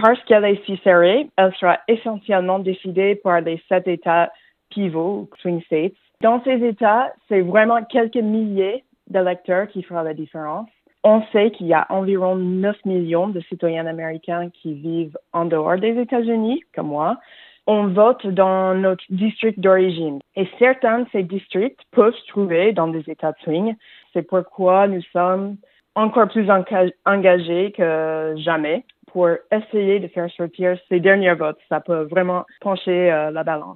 Parce qu'elle est si serrée, elle sera essentiellement décidée par les 7 États pivots, swing states. Dans ces États, c'est vraiment quelques milliers d'électeurs qui feront la différence. On sait qu'il y a environ 9 millions de citoyens américains qui vivent en dehors des États-Unis, comme moi. On vote dans notre district d'origine. Et certains de ces districts peuvent se trouver dans des États de swing. C'est pourquoi nous sommes encore plus engagés que jamais pour essayer de faire sortir ces derniers votes. Ça peut vraiment pencher la balance.